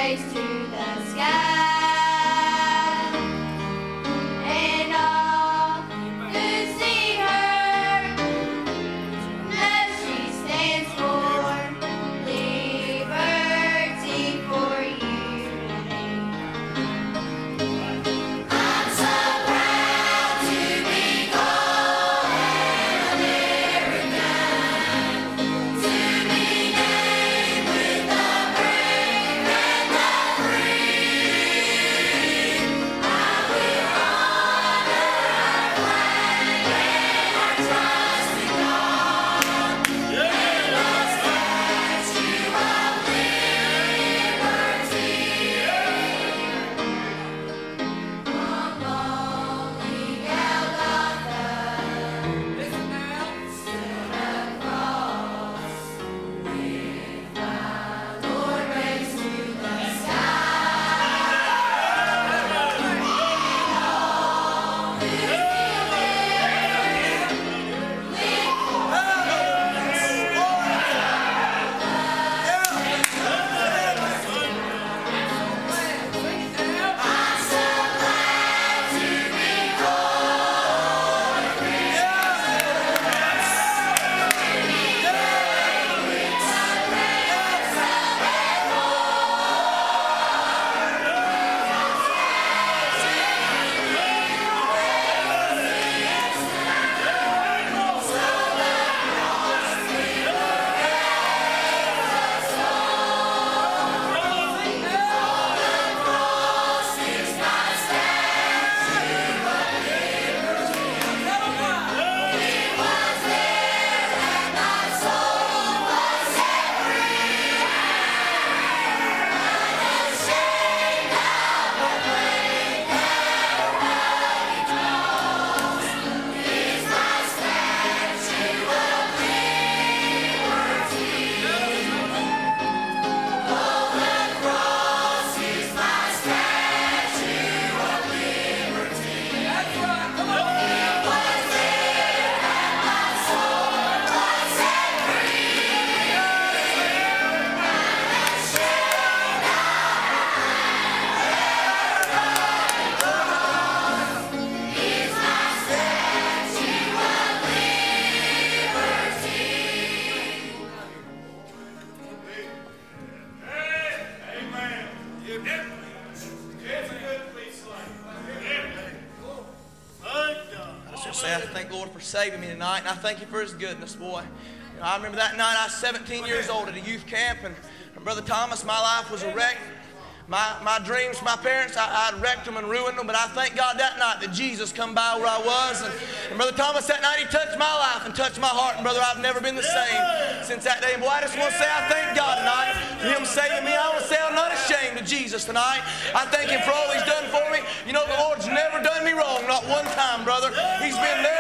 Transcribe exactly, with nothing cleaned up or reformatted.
Saving me tonight, and I thank you for his goodness, boy. You know, I remember that night I was seventeen years old at a youth camp, and, and Brother Thomas, my life was a wreck. My, my dreams, my parents, I, I'd wrecked them and ruined them, but I thank God that night that Jesus come by where I was. And, and Brother Thomas, that night he touched my life and touched my heart. And brother, I've never been the same since that day. And boy, I just want to say I thank God tonight for him saving me. I want to say I'm not ashamed of Jesus tonight. I thank him for all he's done for me. You know, the Lord's never done me wrong, not one time, brother. He's been there